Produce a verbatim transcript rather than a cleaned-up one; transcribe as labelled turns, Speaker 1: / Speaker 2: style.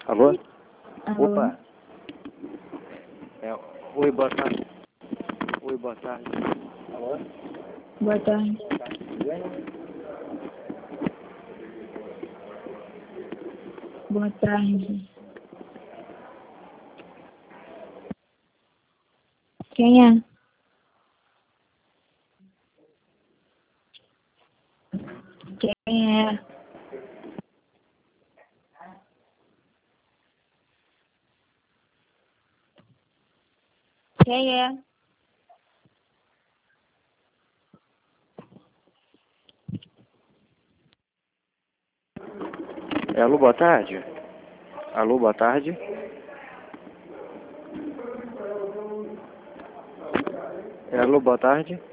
Speaker 1: Alô?
Speaker 2: Alô?
Speaker 1: Opa. É, oi, boa tarde. Oi, boa tarde. Alô?
Speaker 2: Boa tarde. Boa tarde. Quem é? Quem é? Quem é?
Speaker 1: É, alô, boa tarde. Alô, boa tarde. É, alô, boa tarde.